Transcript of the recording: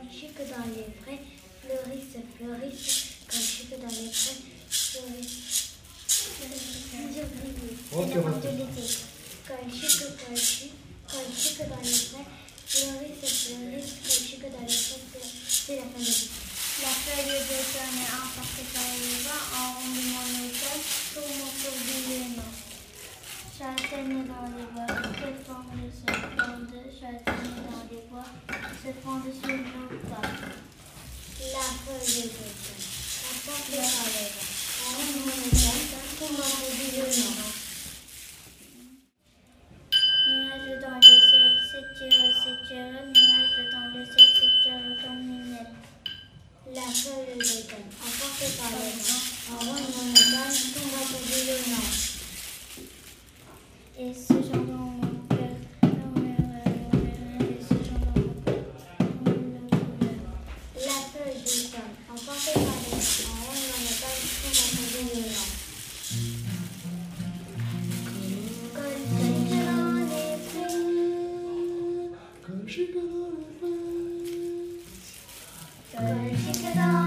chic dans les prés, fleurissent, fleurissent, comme chic dans les prés, fleurissent. J'ai oublié. C'est la fin de l'été. Comme chic dans les prés, fleurissent, fleurissent, comme chic dans les prés, c'est la fin de l'été. La feuille d'automne est emportée par le vent, enrobée mon automne, pour mon tourbillonnement. Châtaignes dans les bois, châtaignes dans les bois, se fondent sur nos pas. La feuille d'automne, emportée par le vent, enrobée mon automne, pour mon tourbillonnement. Nuages dans le ciel, s'étirent, nuages dans le ciel, s'étirent comme une aile. La feuille d'automne, emportée par le vent, enroule mon automne, tombe en tourbillonnant. Et ce chant dans mon cœur, et ce chant dans mon cœur, la feuille d'automne, emportée par le vent, enroule mon automne, tombe en tourbillonnant. Comme chic dans les prés, comme chic dans